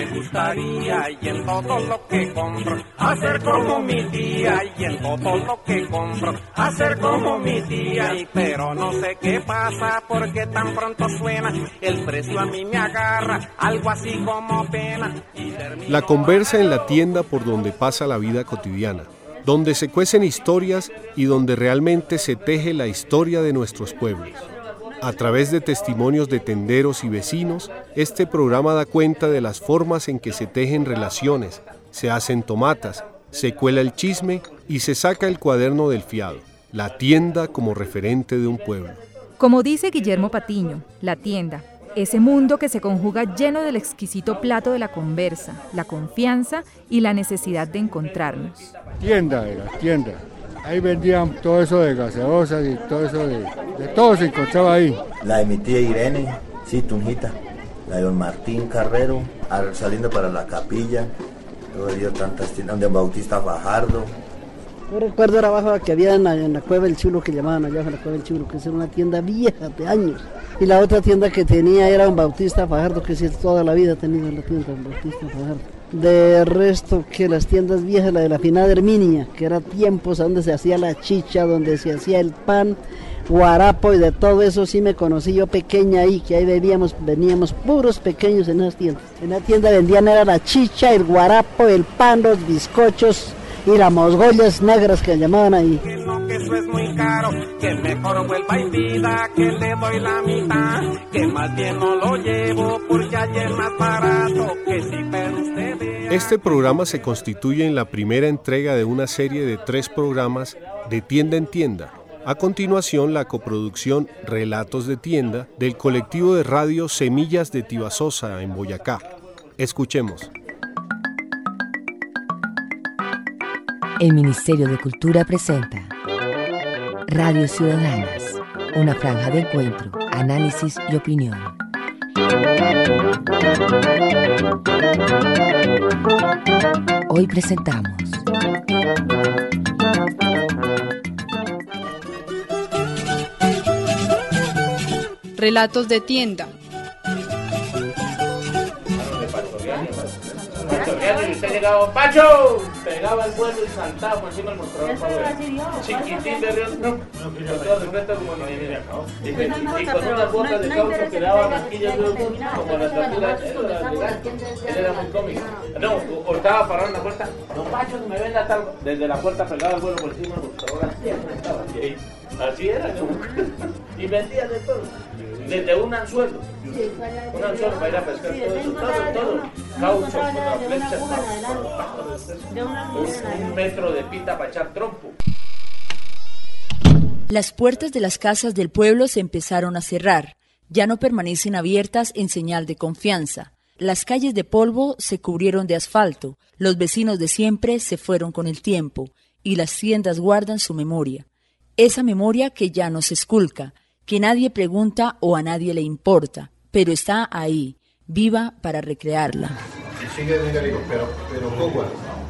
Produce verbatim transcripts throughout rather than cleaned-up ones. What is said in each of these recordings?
gustaría y en todo lo que compro hacer como mi tía, y en todo lo que compro hacer como mi tía, y pero no sé qué pasa porque tan pronto suena el precio a mí me agarra algo así como pena. La conversa en la tienda por donde pasa la vida cotidiana, donde se cuecen historias y donde realmente se teje la historia de nuestros pueblos. A través de testimonios de tenderos y vecinos, este programa da cuenta de las formas en que se tejen relaciones, se hacen tomatas, se cuela el chisme y se saca el cuaderno del fiado, la tienda como referente de un pueblo. Como dice Guillermo Patiño, la tienda, ese mundo que se conjuga lleno del exquisito plato de la conversa, la confianza y la necesidad de encontrarnos. Tienda era, tienda. Ahí vendían todo eso de gaseosas y todo eso de, de todo se encontraba ahí. La de mi tía Irene, sí, Tunjita. La de don Martín Carrero, saliendo para la capilla. Todavía tantas tiendas, de Bautista Fajardo. Yo recuerdo era abajo que había en la, en la Cueva del Chulo, que llamaban allá en la Cueva del Chulo, que era una tienda vieja de años. Y la otra tienda que tenía era don Bautista Fajardo, que sí, toda la vida ha tenido la tienda don Bautista Fajardo. De resto que las tiendas viejas, la de la finada Herminia, que era tiempos donde se hacía la chicha, donde se hacía el pan, guarapo y de todo eso sí me conocí yo pequeña ahí, que ahí bebíamos, veníamos puros pequeños en esas tiendas. En la tienda vendían era la chicha, el guarapo, el pan, los bizcochos y las mosgollas negras que llamaban ahí. Que no, que eso es muy caro, que mejor vuelva y pida, que le doy la mitad, que más bien no lo llevo porque allí es más barato, que si pero usted vea. Este programa se constituye en la primera entrega de una serie de tres programas de Tienda en Tienda. A continuación, la coproducción Relatos de Tienda del colectivo de radio Semillas de Tibasosa en Boyacá. Escuchemos. El Ministerio de Cultura presenta Radio Ciudadanas, una franja de encuentro, análisis y opinión. Hoy presentamos Relatos de Tienda. Y usted llegaba, ¡Pacho! Pegaba el vuelo y saltaba por encima del mostrador. Chiquitín de Río, no, todo de frente como ni venía. Y con unas botas de caucho que daban manquillas como la estatura. Él era muy cómico. No, o estaba parado en la puerta. No, Pacho, que me venda tal. Desde la puerta pegaba el vuelo por encima del mostrador. Siempre estaba así. Así era, ¿no? Y vendía de todo. Desde un anzuelo, un anzuelo para ir a pescar, todo eso, todo, todo, caucho, flechas, un metro de pita para echar trompo. Las puertas de las casas del pueblo se empezaron a cerrar, ya no permanecen abiertas en señal de confianza. Las calles de polvo se cubrieron de asfalto, los vecinos de siempre se fueron con el tiempo, y las tiendas guardan su memoria. Esa memoria que ya no se esculca, que nadie pregunta o a nadie le importa, pero está ahí, viva para recrearla. Y sigue, venga, digo, pero, pero, ¿cómo?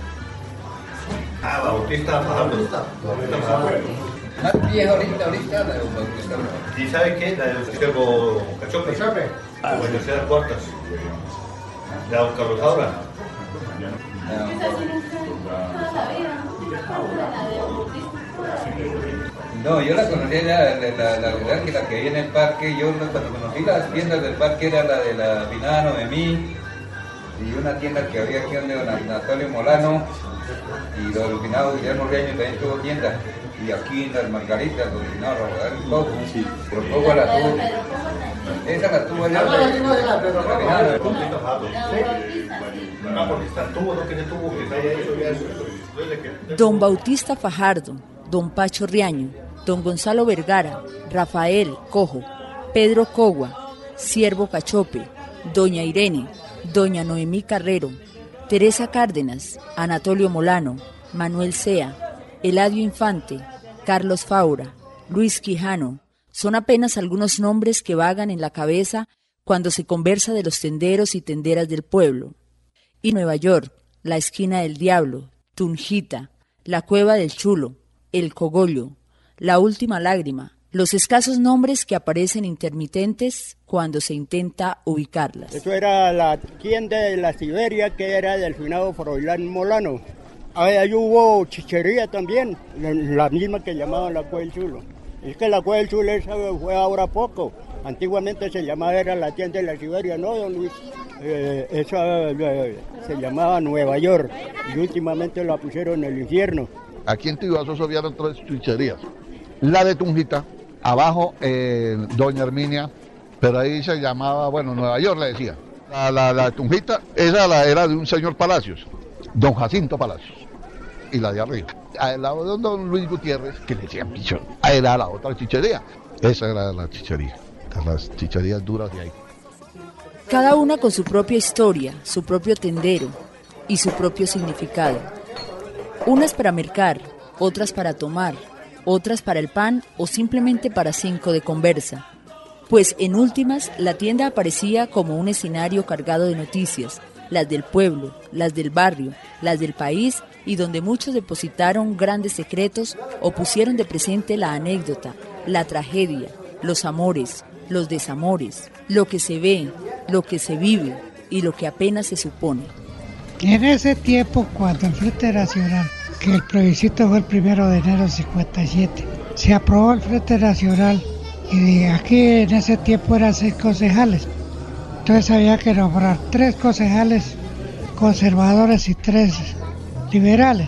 Ah, Bautista Fajardo. Bautista Fajardo. Más vieja ahorita, ahorita, la de Bautista Fajardo. ¿Y sabe qué? La del Cervo Cachope. Cachope. Ah, bueno, terceras cuartas. La de Don Carlos Aura. No, yo la conocía, la, la, la, la verdad que la que hay en el parque, yo cuando conocí las tiendas del parque era la de la finada Noemí y una tienda que había aquí donde don Anatolio Molano y don finado Guillermo Reaño también tuvo tienda, y aquí en las Margaritas, don finado Rafael Cojo, sí, pero Cojo la tuvo, esa la tuvo allá. Don Bautista Fajardo, don Pacho Riaño, don Gonzalo Vergara, Rafael Cojo, Pedro Cogua, Ciervo Cachope, doña Irene, doña Noemí Carrero, Teresa Cárdenas, Anatolio Molano, Manuel Sea, Eladio Infante, Carlos Faura, Luis Quijano, son apenas algunos nombres que vagan en la cabeza cuando se conversa de los tenderos y tenderas del pueblo. Y Nueva York, la esquina del diablo, Tunjita, la cueva del Chulo, el Cogollo, la última lágrima, los escasos nombres que aparecen intermitentes cuando se intenta ubicarlas. Eso era la tienda de la Siberia, que era del finado Froilán Molano. Ahí hubo chichería también, la misma que llamaban la Cueva del Chulo. Es que la Cueva del Chulo esa fue ahora poco. Antiguamente se llamaba, era la tienda de la Siberia, ¿no, don Luis? Eh, esa eh, se llamaba Nueva York y últimamente la pusieron en el infierno. Aquí en Tiguazú había tres chicherías. La de Tunjita, abajo eh, Doña Herminia, pero ahí se llamaba, bueno, Nueva York le decía. La, la, la de Tunjita, esa la era de un señor Palacios, don Jacinto Palacios. Y la de arriba, al lado de don Luis Gutiérrez, que le decían pichón. Ahí era la otra chichería. Esa era la chichería, las chicherías duras de ahí. Cada una con su propia historia, su propio tendero y su propio significado. Unas para mercar, otras para tomar, otras para el pan o simplemente para cinco de conversa. Pues en últimas, la tienda aparecía como un escenario cargado de noticias, las del pueblo, las del barrio, las del país, y donde muchos depositaron grandes secretos o pusieron de presente la anécdota, la tragedia, los amores, los desamores, lo que se ve, lo que se vive y lo que apenas se supone. En ese tiempo, cuando el Frente Nacional, que el plebiscito fue el primero de enero del cincuenta y siete, se aprobó el Frente Nacional y aquí en ese tiempo eran seis concejales. Entonces había que nombrar tres concejales conservadores y tres liberales.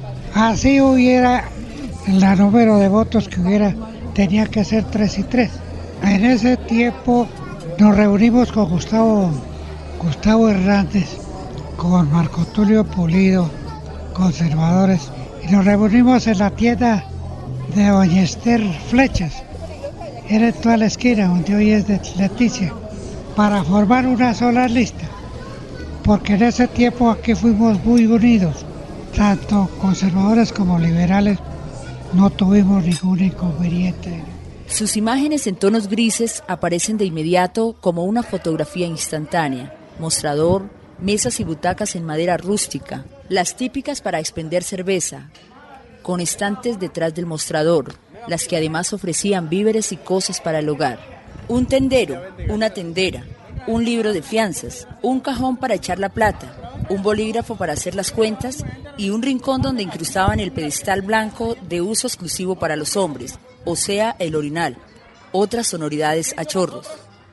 Así hubiera la número de votos que hubiera, tenía que ser tres y tres. En ese tiempo nos reunimos con Gustavo, Gustavo Hernández, con Marco Tulio Pulido, conservadores, y nos reunimos en la tienda de doña Esther Flechas, era en toda la esquina donde hoy es de Leticia, para formar una sola lista, porque en ese tiempo aquí fuimos muy unidos, tanto conservadores como liberales, no tuvimos ningún inconveniente. Sus imágenes en tonos grises aparecen de inmediato como una fotografía instantánea, mostrador, mesas y butacas en madera rústica, las típicas para expender cerveza, con estantes detrás del mostrador, las que además ofrecían víveres y cosas para el hogar. Un tendero, una tendera, un libro de fianzas, un cajón para echar la plata, un bolígrafo para hacer las cuentas y un rincón donde incrustaban el pedestal blanco de uso exclusivo para los hombres, o sea, el orinal, otras sonoridades a chorros.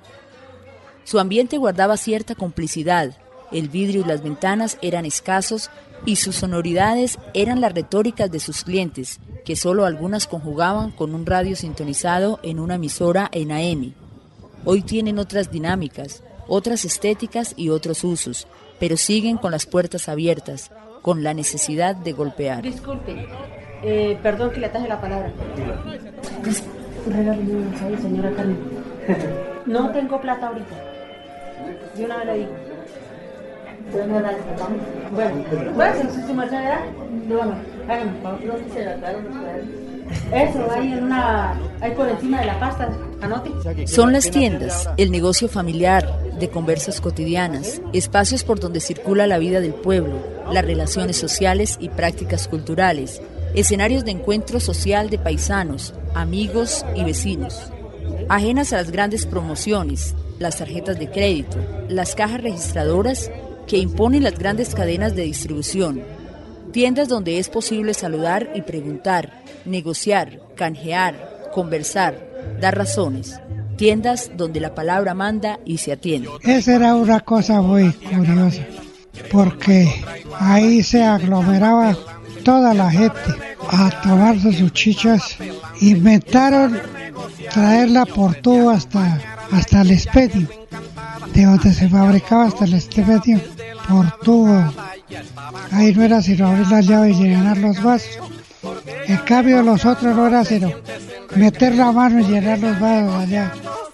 Su ambiente guardaba cierta complicidad, el vidrio y las ventanas eran escasos y sus sonoridades eran las retóricas de sus clientes, que solo algunas conjugaban con un radio sintonizado en una emisora en A M. Hoy tienen otras dinámicas, otras estéticas y otros usos, pero siguen con las puertas abiertas, con la necesidad de golpear. Disculpe, eh, perdón que le ataje la palabra. Señora Carmen, no tengo plata ahorita. Yo una vez le digo. Bueno, bueno, si su merced da, bueno, háganme favor. Eso, ahí en una, ahí por encima de la pasta, anote. Son las tiendas, el negocio familiar, de conversas cotidianas, espacios por donde circula la vida del pueblo, las relaciones sociales y prácticas culturales, escenarios de encuentro social de paisanos, amigos y vecinos. Ajenas a las grandes promociones, las tarjetas de crédito, las cajas registradoras que imponen las grandes cadenas de distribución. Tiendas donde es posible saludar y preguntar, negociar, canjear, conversar, dar razones. Tiendas donde la palabra manda y se atiende. Esa era una cosa muy curiosa, porque ahí se aglomeraba toda la gente a tomarse sus chichas. Inventaron traerla por tubo hasta, hasta el expedio, de donde se fabricaba hasta el expedio, por tubo. Ahí no era sino abrir las llaves y llenar los vasos. En cambio los otros no era sino meter la mano y llenar los vasos allá.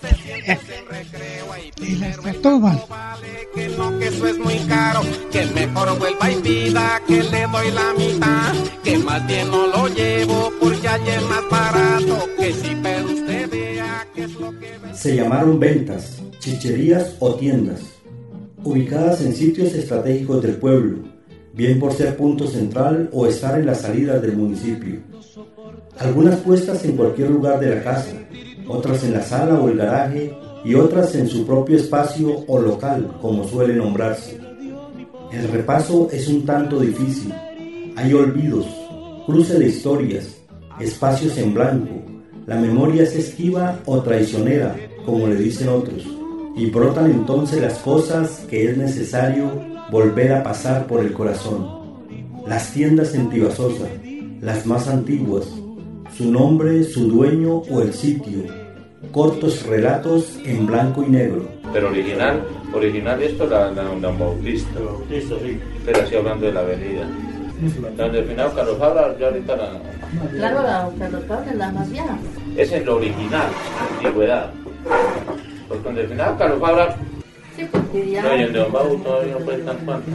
Y las toman. Que no, que eso es muy caro, que mejor vuelva y pida que le doy la mitad, que más bien no lo llevo porque allí es más barato, que si pero usted vea que es lo que... Se llamaron ventas, chicherías o tiendas, ubicadas en sitios estratégicos del pueblo, bien por ser punto central o estar en las salidas del municipio. algunas puestas en cualquier lugar de la casa, otras en la sala o el garaje y otras en su propio espacio o local, como suele nombrarse. El repaso es un tanto difícil, hay olvidos, cruce de historias, espacios en blanco, la memoria es esquiva o traicionera, como le dicen otros, y brotan entonces las cosas que es necesario volver a pasar por el corazón. Las tiendas en Tibasosa, las más antiguas, su nombre, su dueño o el sitio, cortos relatos en blanco y negro. Pero original, original esto la, la, la Bautista. Bautista, sí. Pero así hablando de la avenida. Donde al final Carlos Fabra, ya ahorita la... Claro, la Carlos Fabra es la más vieja. Esa es lo original, la antigüedad. Porque cuando al final Carlos Fabra... Sí, porque ya... No, y el de Don Bau todavía no cuentan cuánto.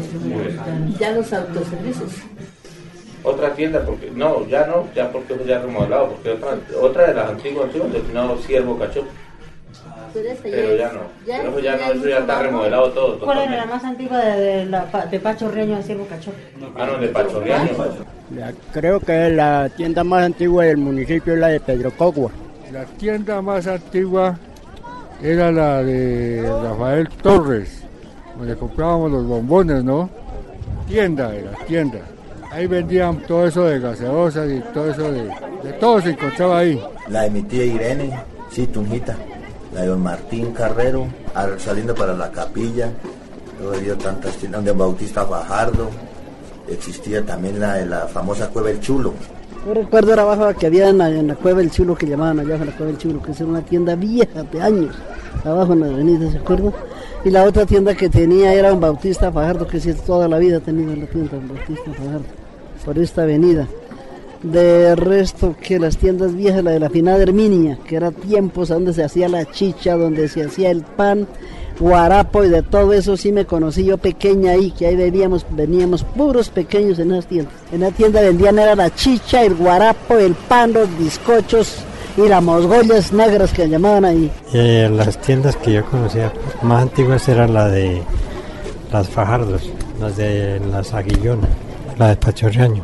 Ya los autoservicios. Otra tienda, porque no, ya no, ya porque ya remodelado, porque otra, otra de las antiguas, donde al final Siervo Cachope. Pero, pero ya no, ya, pero ya, ya no, eso ya está remodelado todo. ¿Cuál era la más antigua de, de, la, de Pacho Riaño de Siervo Cachope? Ah, no, de Pacho Riaño. Creo que la tienda más antigua del municipio es la de Pedro Cogua. La tienda más antigua era la de Rafael Torres, donde comprábamos los bombones, ¿no? Tienda era, tienda. Ahí vendían todo eso de gaseosas y todo eso de... De todo se encontraba ahí. La de mi tía Irene, sí, Tunjita. La de don Martín Carrero, saliendo para la capilla. Luego había tantas tiendas, de Bautista Fajardo. Existía también la de la famosa Cueva El Chulo. Yo recuerdo era abajo que había en la, en la Cueva El Chulo, que llamaban allá la Cueva El Chulo, que es una tienda vieja de años, abajo en la avenida, ¿se acuerdan? Y la otra tienda que tenía era un Bautista Fajardo, que sí, toda la vida ha tenido la tienda, un Bautista Fajardo, por esta avenida. De resto, que las tiendas viejas, la de la finada Herminia, que era tiempos donde se hacía la chicha, donde se hacía el pan, guarapo y de todo eso, sí me conocí yo pequeña ahí, que ahí bebíamos, veníamos puros pequeños en esas tiendas. En la tienda vendían era la chicha, el guarapo, el pan, los bizcochos y las mosgollas negras que llamaban ahí. Eh, las tiendas que yo conocía más antiguas eran la de las Fajardos, las de las Aguillonas, la de Pacho Riaño,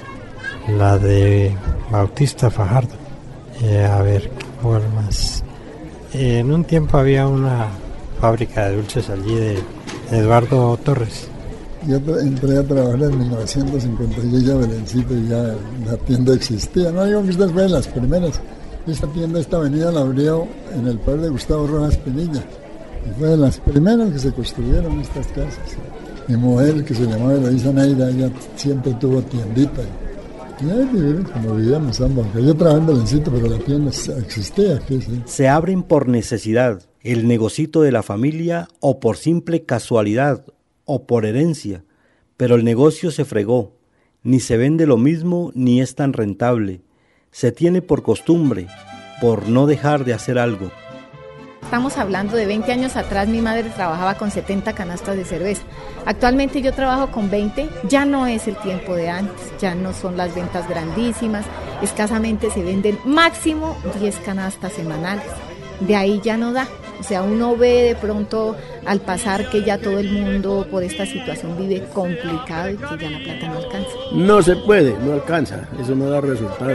la de Bautista Fajardo. Eh, a ver, ¿cuál más? Eh, en un tiempo había una fábrica de dulces allí de Eduardo Torres. Yo entré a trabajar en mil novecientos cincuenta y seis a Belencito y ya la tienda existía. No digo que estas fueron las primeras. Esta tienda, esta avenida la abrió en el pueblo de Gustavo Rojas Pinilla. Y fue de las primeras que se construyeron estas casas. Mi mujer, que se llamaba Eloísa Neira, ella siempre tuvo tiendita. Y ahí vivimos como vivíamos ambos. Yo trabajaba en Belencito, pero la tienda existía aquí, sí. Se abren por necesidad, el negocito de la familia, o por simple casualidad, o por herencia. Pero el negocio se fregó. Ni se vende lo mismo, ni es tan rentable. Se tiene por costumbre, por no dejar de hacer algo. Estamos hablando de veinte años atrás, mi madre trabajaba con setenta canastas de cerveza. Actualmente yo trabajo con veinte, ya no es el tiempo de antes, ya no son las ventas grandísimas, escasamente se venden máximo diez canastas semanales. De ahí ya no da, o sea, uno ve de pronto al pasar que ya todo el mundo por esta situación vive complicado y que ya la plata no alcanza. No se puede, no alcanza, eso no da resultado.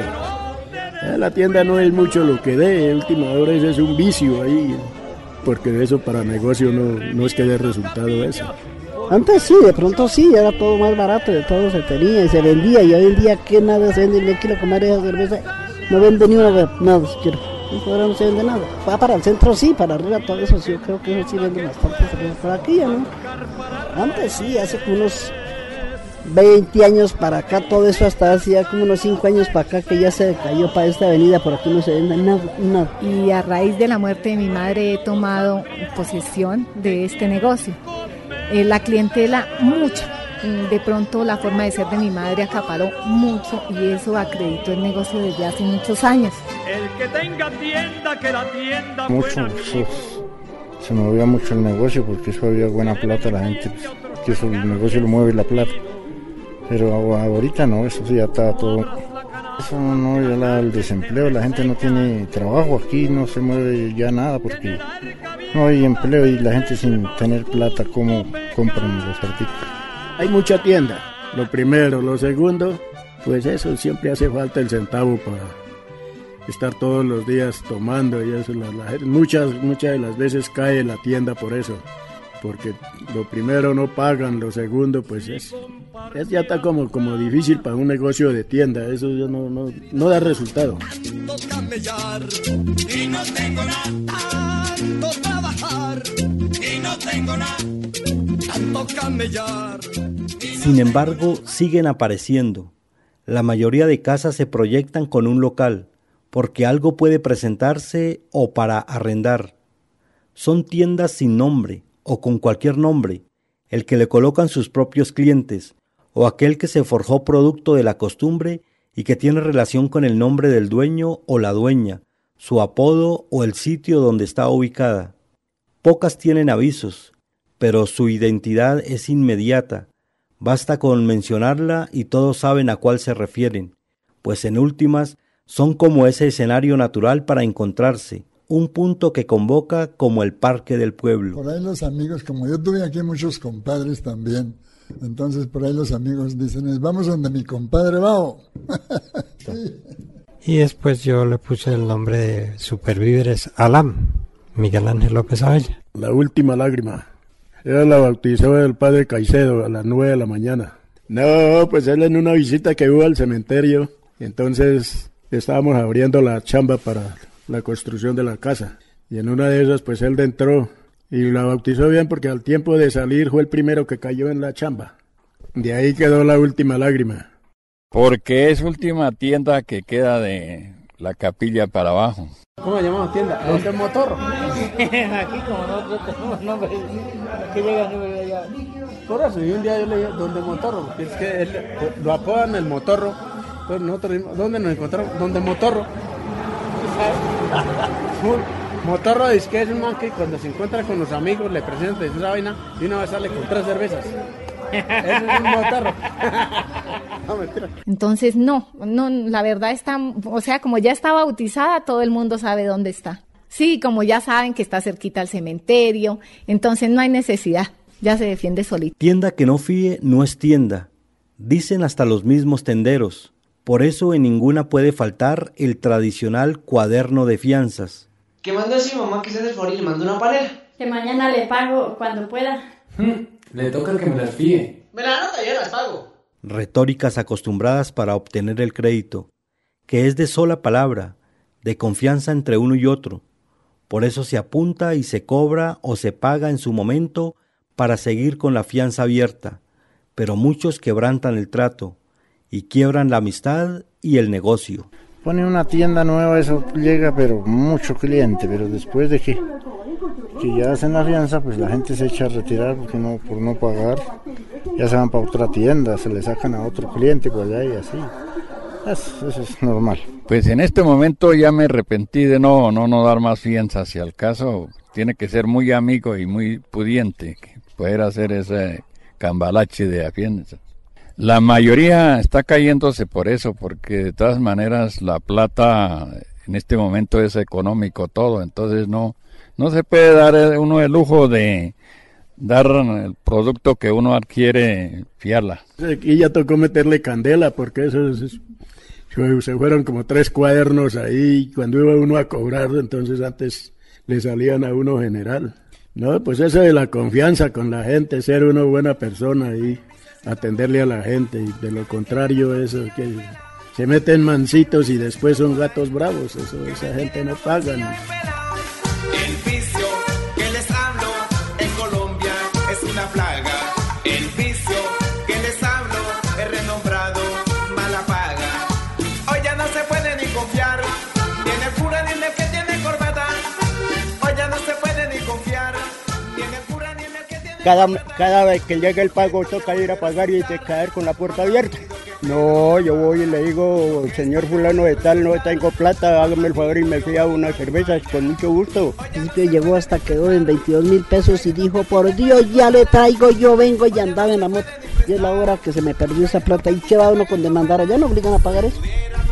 La tienda no es mucho lo que dé, última hora ese es un vicio ahí, porque eso para negocio no, no es que dé resultado eso. Antes sí, de pronto sí, era todo más barato, de todo se tenía y se vendía, y hoy en día que nada se vende, el kilo comer esa cerveza, no vende ni una, nada siquiera, ahora no se vende nada. Va para el centro sí, para arriba todo eso sí, yo creo que eso sí vende bastante cerveza, por aquí ya no. Antes sí, hace unos veinte años para acá, todo eso hasta hacía como unos cinco años para acá que ya se cayó para esta avenida, por aquí no se vende nada, nada. Y a raíz de la muerte de mi madre he tomado posesión de este negocio. Eh, la clientela, mucha. De pronto la forma de ser de mi madre acaparó mucho y eso acreditó el negocio desde hace muchos años. El que tenga tienda, que la tienda mucho, sí. Se movía mucho el negocio porque eso había buena plata, la gente, que eso, el negocio lo mueve la plata. Pero ahorita no, eso sí ya está todo. Eso no, ya la, el desempleo, la gente no tiene trabajo aquí, no se mueve ya nada porque no hay empleo y la gente sin tener plata, ¿cómo compran los artículos? Hay mucha tienda, lo primero, lo segundo, pues eso, siempre hace falta el centavo para estar todos los días tomando y eso, la, la, muchas, muchas de las veces cae en la tienda por eso, porque lo primero no pagan, lo segundo pues es, es ya está como, como difícil para un negocio de tienda, eso ya no, no, no da resultado. Y no tengo nada, tanto trabajar y no tengo nada, tanto camellar. Sin embargo, siguen apareciendo. La mayoría de casas se proyectan con un local, porque algo puede presentarse o para arrendar. Son tiendas sin nombre o con cualquier nombre, el que le colocan sus propios clientes, o aquel que se forjó producto de la costumbre y que tiene relación con el nombre del dueño o la dueña, su apodo o el sitio donde está ubicada. Pocas tienen avisos, pero su identidad es inmediata. Basta con mencionarla y todos saben a cuál se refieren, pues en últimas son como ese escenario natural para encontrarse, un punto que convoca como el parque del pueblo. Por ahí los amigos, como yo tuve aquí muchos compadres también, entonces por ahí los amigos dicen, vamos donde mi compadre Bao. Sí. Y después yo le puse el nombre de Supervíveres Alam, Miguel Ángel López Abella. La última lágrima. Ella la bautizó el padre Caicedo a las nueve de la mañana. No, pues él en una visita que hubo al cementerio, entonces estábamos abriendo la chamba para la construcción de la casa. Y en una de esas pues él entró y la bautizó bien porque al tiempo de salir fue el primero que cayó en la chamba. De ahí quedó la última lágrima. Porque es última tienda que queda de la capilla para abajo. ¿Cómo llamamos tienda? ¿Donde Motorro? Aquí como nosotros tenemos nombre, aquí llega número allá. Por eso, y un día yo le dije, ¿Donde Motorro? Porque es que él, lo apodan el Motorro. Entonces nosotros, ¿dónde nos encontramos? ¿Donde Motorro? Motorro dice que es un man que cuando se encuentra con los amigos le presenta esa vaina y una vez sale con tres cervezas. Eso es un Motorro. No, mentira. Entonces no, no, la verdad está, o sea, como ya está bautizada, todo el mundo sabe dónde está. Sí, como ya saben que está cerquita al cementerio, entonces no hay necesidad, ya se defiende solito. Tienda que no fíe no es tienda, dicen hasta los mismos tenderos. Por eso en ninguna puede faltar el tradicional cuaderno de fianzas. ¿Qué mandó si mamá que se hace el favor y le mandó una panela? Que mañana le pago cuando pueda. Hmm, le toca que me las fíe. Me la anota y yo las pago. Retóricas acostumbradas para obtener el crédito, que es de sola palabra, de confianza entre uno y otro. Por eso se apunta y se cobra o se paga en su momento para seguir con la fianza abierta, pero muchos quebrantan el trato y quiebran la amistad y el negocio. Pone una tienda nueva, eso llega, pero mucho cliente, pero después de que, que ya hacen la fianza, pues la gente se echa a retirar porque no, por no pagar, ya se van para otra tienda, se le sacan a otro cliente por allá y así. Eso, eso es normal. Pues en este momento ya me arrepentí de no, no, no dar más fianzas, si al caso tiene que ser muy amigo y muy pudiente, que poder hacer ese cambalache de fianzas. La mayoría está cayéndose por eso, porque de todas maneras la plata en este momento es económico todo, entonces no, no se puede dar uno el lujo de dar el producto que uno adquiere, fiarla. Aquí ya tocó meterle candela, porque eso es, se fueron como tres cuadernos ahí, cuando iba uno a cobrar, entonces antes le salían a uno general. No, pues eso de la confianza con la gente, ser una buena persona y atenderle a la gente, y de lo contrario eso que se meten mansitos y después son gatos bravos, eso esa gente no paga. ¿No? El vicio que les hablo en Colombia es una plaga. El vicio que les hablo es renombrado mala paga. Hoy ya no se puede ni confiar, ni en el cura ni en el que tiene corbata. Hoy ya no se puede ni confiar, ni en el cura ni en el que tiene cada, corbata. cada vez que llega el pago toca ir a pagar y te caer con la puerta abierta. No, yo voy y le digo, señor fulano de tal, no tengo plata, hágame el favor y me fía unas cervezas con mucho gusto. Y llegó hasta quedó en veintidós mil pesos y dijo, por Dios, ya le traigo, yo vengo y andaba en la moto. Y es la hora que se me perdió esa plata. ¿Y qué va uno con demandar? ¿Ya no obligan a pagar eso?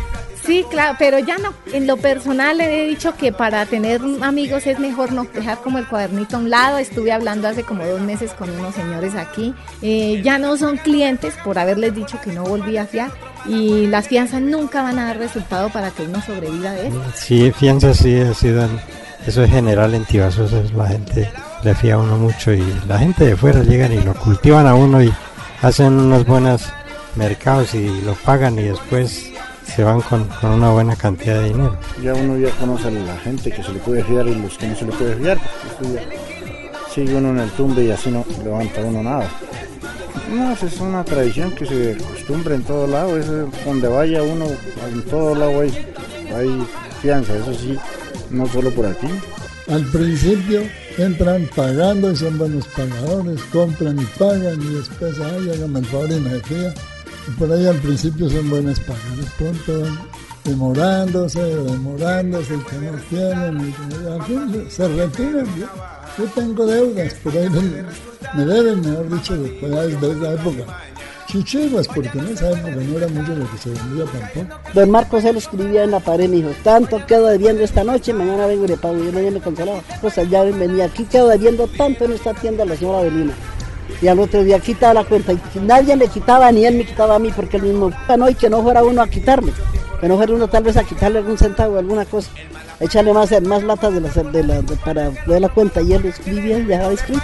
Sí, claro, pero ya no. En lo personal le he dicho que para tener amigos es mejor no dejar como el cuadernito a un lado. Estuve hablando hace como dos meses con unos señores aquí. Eh, ya no son clientes por haberles dicho que no volví a fiar. Y las fianzas nunca van a dar resultado para que uno sobreviva de eso. Sí, fianzas sí, sí dan. Eso es general en Tibasós, la gente le fía a uno mucho y la gente de fuera llegan y lo cultivan a uno y hacen unos buenos mercados y lo pagan y después se van con, con una buena cantidad de dinero. Ya uno ya conoce a la gente que se le puede fiar y los que no se le puede fiar. Esto ya sigue uno en el tumbe y así no levanta uno nada. No, es una tradición que se acostumbra en todo lado, es donde vaya uno, en todo lado hay, hay fianza, eso sí, no solo por aquí. Al principio entran pagando y son buenos pagadores, compran y pagan y después, ay, hágame el favor y me fía. Y por ahí al principio son buenas pagadores, pronto van demorándose, demorándose, que no tienen, y al fin se retiran. Yo, yo tengo deudas, por ahí me, me deben, mejor dicho, después de esa época. Chichiguas, porque en esa época no era mucho lo que se vendía tampoco. Don Marcos él escribía en la pared, me dijo, tanto quedo debiendo esta noche, mañana vengo y le pago. Yo no me consolaba. Pues allá venía, aquí quedo debiendo tanto en esta tienda la señora Belina. Y al otro día quitaba la cuenta y nadie le quitaba, ni él me quitaba a mí, porque él mismo, no, y que no fuera uno a quitarme, que no fuera uno tal vez a quitarle algún centavo, alguna cosa, echarle más, más latas de la, de la, de, para ver la cuenta, y él lo escribía y dejaba escrito.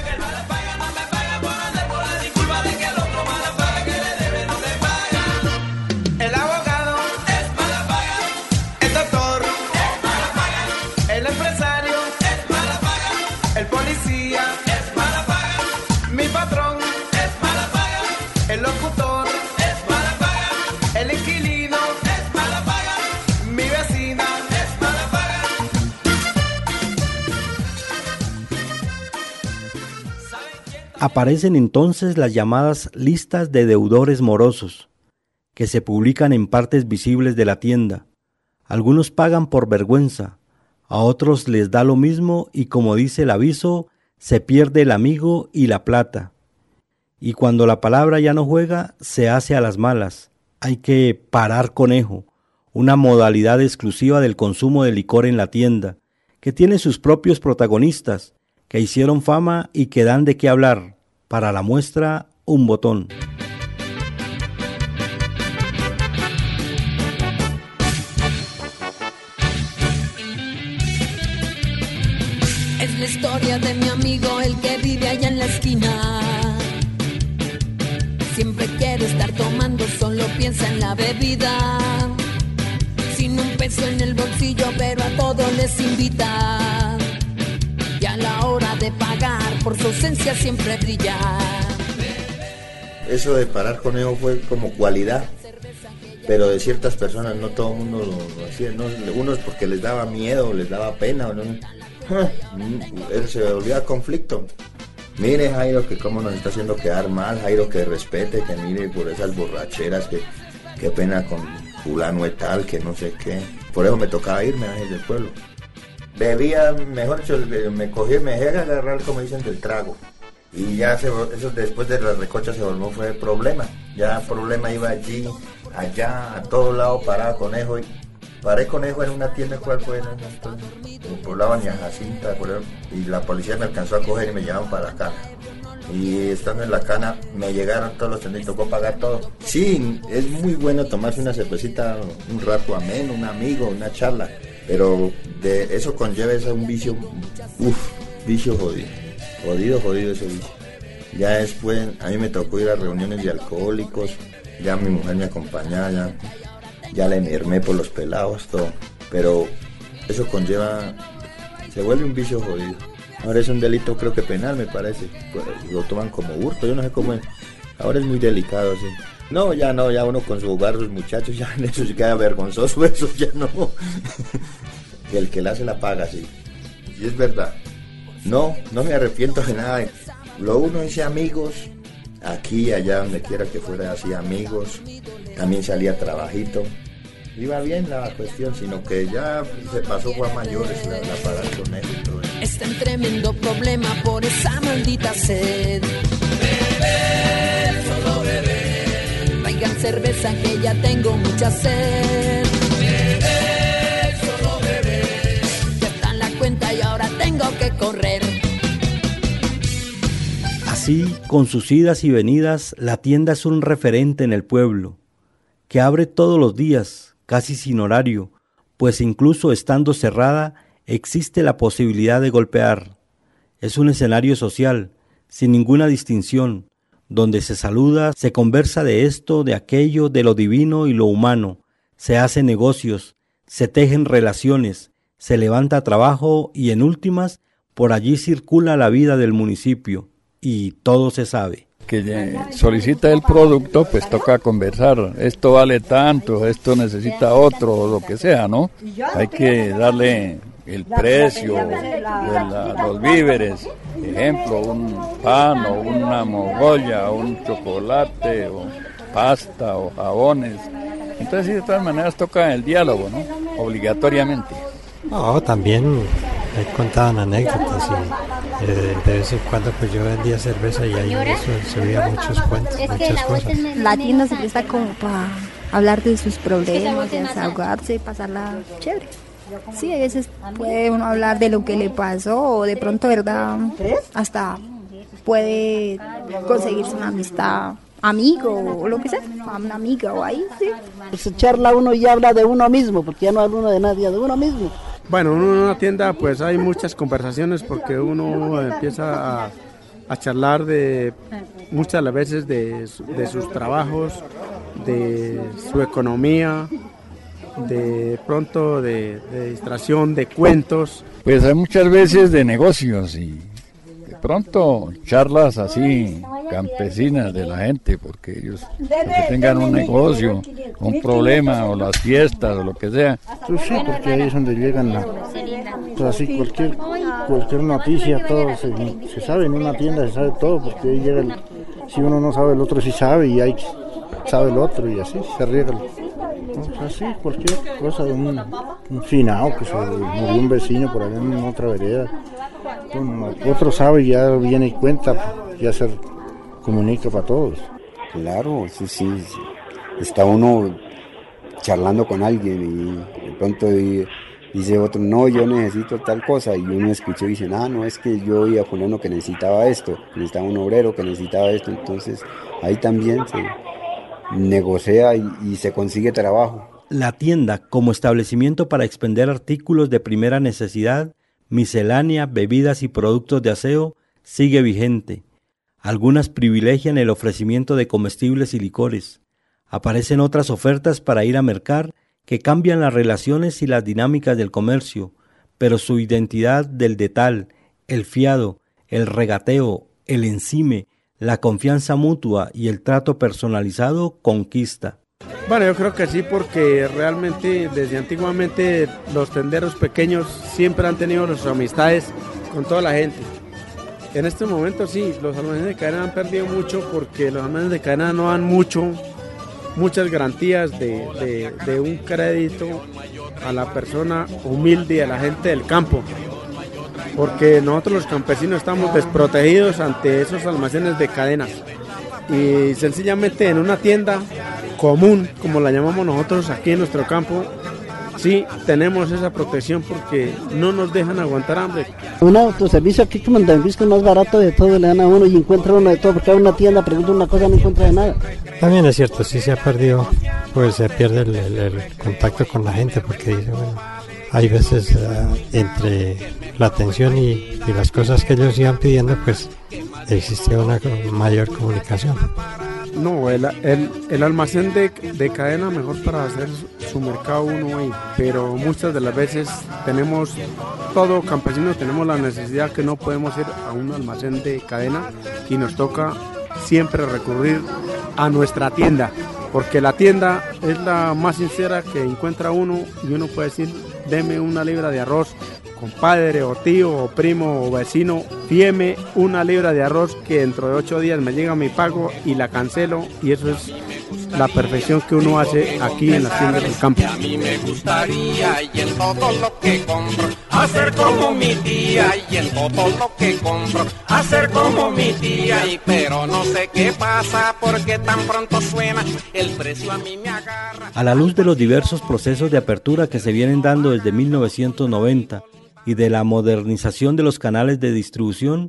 El abogado es mala paga, el doctor es mala paga, el empresario es mala paga, el policía es mala paga, mi patrón es mala paga, el locutor es mala paga, el inquilino es mala paga, mi vecina es mala paga. Aparecen entonces las llamadas listas de deudores morosos, que se publican en partes visibles de la tienda. Algunos pagan por vergüenza, a otros les da lo mismo y, como dice el aviso, se pierde el amigo y la plata. Y cuando la palabra ya no juega, se hace a las malas. Hay que parar conejo, una modalidad exclusiva del consumo de licor en la tienda, que tiene sus propios protagonistas, que hicieron fama y que dan de qué hablar. Para la muestra, un botón. Es la historia de mi amigo, el que vive allá en la esquina. Siempre quiere estar tomando, solo piensa en la bebida. Sin un peso en el bolsillo, pero a todos les invita. Y a la hora de pagar, por su ausencia siempre brilla. Eso de parar conejo fue como cualidad, pero de ciertas personas, no todo el mundo lo, lo hacía, ¿no? Unos porque les daba miedo, les daba pena, ¿no? Él se volvía conflicto. Mire, Jairo, que cómo nos está haciendo quedar mal, Jairo, que respete, que mire por esas borracheras, que qué pena con fulano y tal, que no sé qué. Por eso me tocaba irme a del pueblo. Bebía, mejor dicho, me cogí, me dejé agarrar, como dicen, del trago. Y ya se, eso después de la recocha se volvió fue problema. Ya el problema iba allí, allá, a todo lado, paraba conejo. Y paré conejo en una tienda, ¿cuál fue? Por la Baña Jacinta, por y la policía me alcanzó a coger y me llevaron para la cana. Y estando en la cana me llegaron todos los tendidos, tocó pagar todo. Sí, es muy bueno tomarse una cervecita un rato ameno, un amigo, una charla, pero de eso conlleva ese un vicio, uff, vicio jodido, jodido, jodido ese vicio. Ya después a mí me tocó ir a reuniones de alcohólicos, ya mi mujer me acompañaba, ya, ya le mermé por los pelados, todo, pero eso conlleva, se vuelve un vicio jodido. Ahora es un delito, creo que penal, me parece. Lo toman como hurto, yo no sé cómo es. Ahora es muy delicado así. No, ya no, ya uno con su hogar, sus muchachos, ya eso se queda vergonzoso, eso ya no. Y el que la hace la paga, sí. Sí, es verdad. No, no me arrepiento de nada. Lo uno hice amigos, aquí, allá, donde quiera que fuera, así amigos. También salía trabajito. Iba bien la cuestión, sino que ya se pasó a mayores la, la pagar con él y todo eso. Está en tremendo problema por esa maldita sed. Beber, solo beber. Traigan cerveza que ya tengo mucha sed. Beber. Así, con sus idas y venidas, la tienda es un referente en el pueblo, que abre todos los días, casi sin horario, pues incluso estando cerrada, existe la posibilidad de golpear. Es un escenario social, sin ninguna distinción, donde se saluda, se conversa de esto, de aquello, de lo divino y lo humano, se hacen negocios, se tejen relaciones, se levanta trabajo y en últimas, por allí circula la vida del municipio y todo se sabe. Que solicita el producto, pues toca conversar, esto vale tanto, esto necesita otro, o lo que sea, ¿no? Hay que darle el precio de la, los víveres, ejemplo, un pan o una mogolla, o un chocolate, o pasta, o jabones. Entonces, sí, de todas maneras toca el diálogo, ¿no? Obligatoriamente. No, también he contado anécdotas y eh, de vez en cuando pues yo vendía cerveza y ahí eso subía muchos cuentos, muchas cosas. La tienda se presta como para hablar de sus problemas, desahogarse, pasarla chévere. Sí, a veces puede uno hablar de lo que le pasó o de pronto, ¿verdad? Hasta puede conseguirse una amistad, amigo o lo que sea, una amiga o ahí, sí. Se charla uno y habla de uno mismo, porque ya no habla uno de nadie, de uno mismo. Bueno, uno en una tienda pues hay muchas conversaciones porque uno empieza a, a charlar de muchas de las veces de, de sus trabajos, de su economía, de pronto de, de distracción, de cuentos. Pues hay muchas veces de negocios y de pronto charlas así campesinas de la gente, porque ellos porque tengan un negocio, un problema o las fiestas o lo que sea. Pues sí, porque ahí es donde llegan la, pues así cualquier cualquier noticia, todo se, se sabe en una tienda, se sabe todo, porque ahí llega el, si uno no sabe el otro sí sabe y ahí sabe el otro y así se riega. Pues así, cualquier cosa de un, un finado que se murió un vecino por allá en otra vereda. Bueno, otro sabe y ya viene y cuenta, ya se comunica para todos. Claro, eso sí, está uno charlando con alguien y de pronto dice otro, no, yo necesito tal cosa, y uno escucha y dice, ah, no, es que yo oí a fulano que necesitaba esto, que necesitaba un obrero que necesitaba esto, entonces ahí también se negocia y, y se consigue trabajo. La tienda, como establecimiento para expender artículos de primera necesidad, miscelánea, bebidas y productos de aseo, sigue vigente. Algunas privilegian el ofrecimiento de comestibles y licores. Aparecen otras ofertas para ir a mercar que cambian las relaciones y las dinámicas del comercio, pero su identidad del detal, el fiado, el regateo, el encime, la confianza mutua y el trato personalizado conquista. Bueno, yo creo que sí, porque realmente desde antiguamente los tenderos pequeños siempre han tenido sus amistades con toda la gente. En este momento sí, los almacenes de cadena han perdido mucho porque los almacenes de cadena no dan mucho, muchas garantías de, de, de un crédito a la persona humilde y a la gente del campo. Porque nosotros los campesinos estamos desprotegidos ante esos almacenes de cadenas. Y sencillamente en una tienda común, como la llamamos nosotros aquí en nuestro campo, sí tenemos esa protección porque no nos dejan aguantar hambre. Un autoservicio aquí como en Davisco es más barato de todo, le dan a uno y encuentra uno de todo, porque hay una tienda, pregunta una cosa, no encuentra de nada. También es cierto, sí se ha perdido, pues se pierde el, el, el contacto con la gente, porque dice, bueno, hay veces uh, entre la atención y, y las cosas que ellos iban pidiendo, pues existe una mayor comunicación. No, el, el, el almacén de, de cadena mejor para hacer su mercado uno ahí, pero muchas de las veces tenemos, todo campesino tenemos la necesidad que no podemos ir a un almacén de cadena y nos toca siempre recurrir a nuestra tienda, porque la tienda es la más sincera que encuentra uno y uno puede decir, deme una libra de arroz, compadre o tío o primo o vecino, fíeme una libra de arroz que dentro de ocho días me llega mi pago y la cancelo, y eso es la perfección que uno hace aquí en las tiendas del campo. A mí me gustaría y en todo lo que compro hacer como mi tía, y en todo lo que compro hacer como mi tía, y pero no sé qué pasa porque tan pronto suena el precio a mí me agarra. A la luz de los diversos procesos de apertura que se vienen dando desde mil novecientos noventa y de la modernización de los canales de distribución,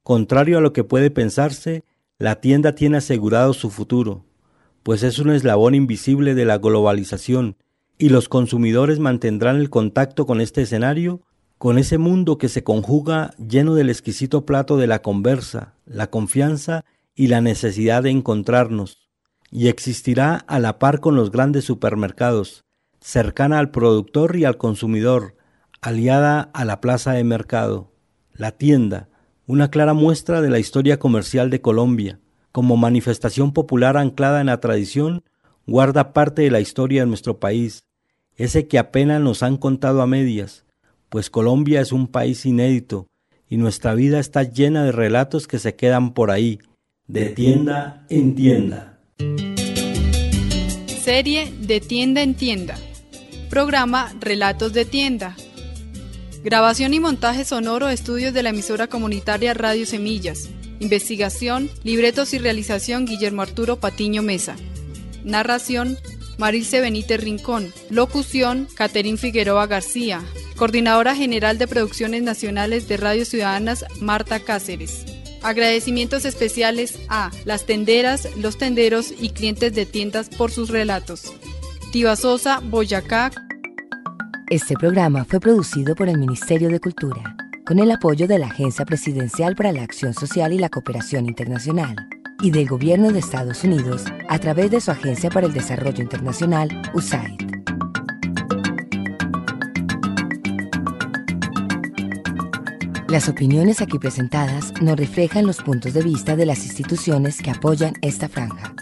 Contrario a lo que puede pensarse, la tienda tiene asegurado su futuro, pues es un eslabón invisible de la globalización y los consumidores mantendrán el contacto con este escenario, con ese mundo que se conjuga lleno del exquisito plato de la conversa, la confianza y la necesidad de encontrarnos, y existirá a la par con los grandes supermercados, cercana al productor y al consumidor, aliada a la plaza de mercado. La tienda, una clara muestra de la historia comercial de Colombia, como manifestación popular anclada en la tradición, guarda parte de la historia de nuestro país, ese que apenas nos han contado a medias, pues Colombia es un país inédito y nuestra vida está llena de relatos que se quedan por ahí, de tienda en tienda. Serie De Tienda en Tienda. Programa Relatos de Tienda. Grabación y montaje sonoro, estudios de la emisora comunitaria Radio Semillas. Investigación, libretos y realización Guillermo Arturo Patiño Mesa. Narración, Marilce Benítez Rincón. Locución, Caterín Figueroa García. Coordinadora General de Producciones Nacionales de Radio Ciudadanas, Marta Cáceres. Agradecimientos especiales a las tenderas, los tenderos y clientes de tiendas por sus relatos. Tibasosa, Boyacá. Este programa fue producido por el Ministerio de Cultura, con el apoyo de la Agencia Presidencial para la Acción Social y la Cooperación Internacional y del Gobierno de Estados Unidos a través de su Agencia para el Desarrollo Internacional, U S A I D. Las opiniones aquí presentadas no reflejan los puntos de vista de las instituciones que apoyan esta franja.